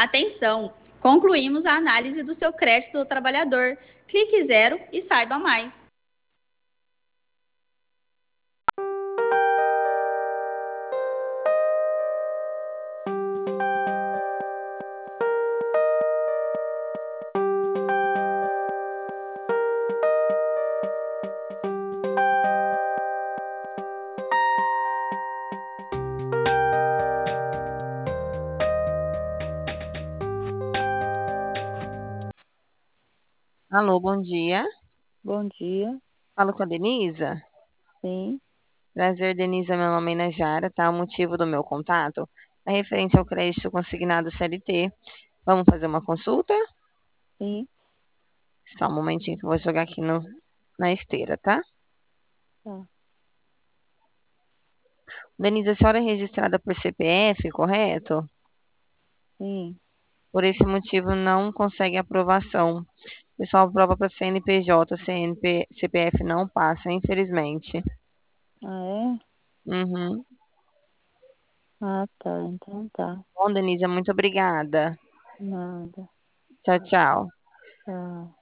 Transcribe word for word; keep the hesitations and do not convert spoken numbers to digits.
Atenção! Concluímos a análise do seu crédito do trabalhador. Clique zero e saiba mais. Alô, bom dia. Bom dia, Falo com a Denisa. sim, Prazer, Denisa. Meu nome é Najara, tá? O motivo do meu contato é referente ao crédito consignado C L T. Vamos fazer uma consulta? sim, Só um momentinho que eu vou jogar aqui no, na esteira, tá? tá, Denise, a senhora é registrada por C P F, correto? sim. Por esse motivo, não consegue aprovação. O pessoal aprova para C N P J, C N P, C P F não passa, infelizmente. Ah, é? Uhum. Ah, tá, então tá. Bom, Denise, muito obrigada. Nada, Tchau, tchau. tá.